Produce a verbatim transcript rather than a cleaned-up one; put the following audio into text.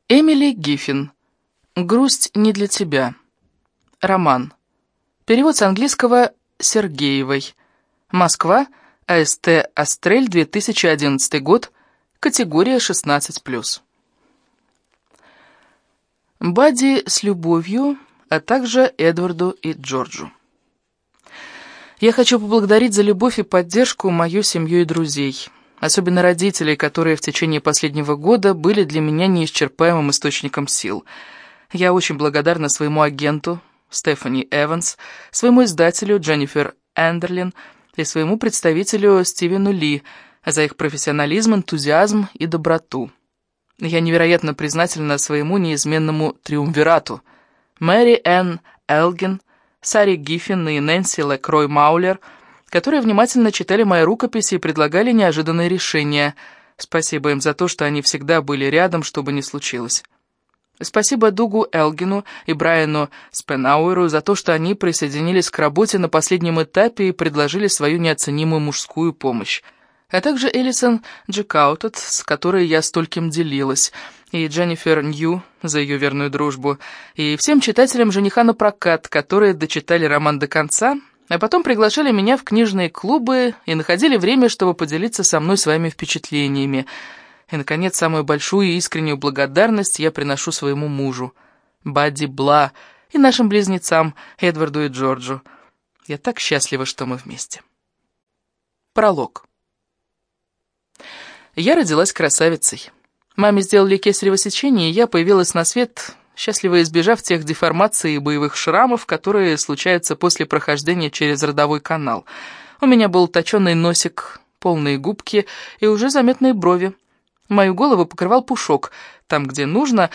Эмили Гиффин. «Грусть не для тебя». Роман. Перевод с английского Сергеевой. Москва. АСТ «Астрель», две тысячи одиннадцатый год. Категория шестнадцать плюс. Бадди с любовью, а также Эдварду и Джорджу. Я хочу поблагодарить за любовь и поддержку мою семью и друзей. Особенно родителей, которые в течение последнего года были для меня неисчерпаемым источником сил. Я очень благодарна своему агенту Стефани Эванс, своему издателю Дженнифер Эндерлин и своему представителю Стивену Ли за их профессионализм, энтузиазм и доброту. Я невероятно признательна своему неизменному триумвирату Мэри Энн Элгин, Саре Гиффин и Нэнси Лекрой Маулер, которые внимательно читали мои рукописи и предлагали неожиданные решения. Спасибо им за то, что они всегда были рядом, что бы ни случилось. Спасибо Дугу Элгину и Брайану Спенауэру за то, что они присоединились к работе на последнем этапе и предложили свою неоценимую мужскую помощь. А также Элисон Джекаутет, с которой я стольким делилась, и Дженнифер Нью за ее верную дружбу, и всем читателям «Жениха на прокат», которые дочитали роман до конца, а потом приглашали меня в книжные клубы и находили время, чтобы поделиться со мной своими впечатлениями. И, наконец, самую большую и искреннюю благодарность я приношу своему мужу, Бадди Бла, и нашим близнецам, Эдварду и Джорджу. Я так счастлива, что мы вместе. Пролог. Я родилась красавицей. Маме сделали кесарево сечение, и я появилась на свет, счастливо избежав тех деформаций и боевых шрамов, которые случаются после прохождения через родовой канал. У меня был точеный носик, полные губки и уже заметные брови. Мою голову покрывал пушок. Там, где нужно,